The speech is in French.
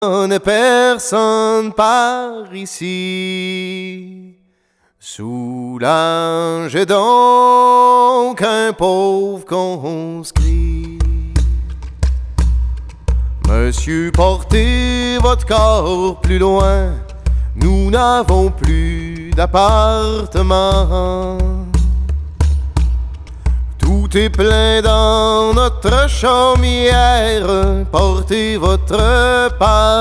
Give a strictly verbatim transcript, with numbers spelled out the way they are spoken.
n'est personne par ici. Soulagez donc un pauvre conscrit. Monsieur, portez votre corps plus loin. Nous n'avons plus d'appartement. Tout est plein dans notre chaumière. Portez votre part.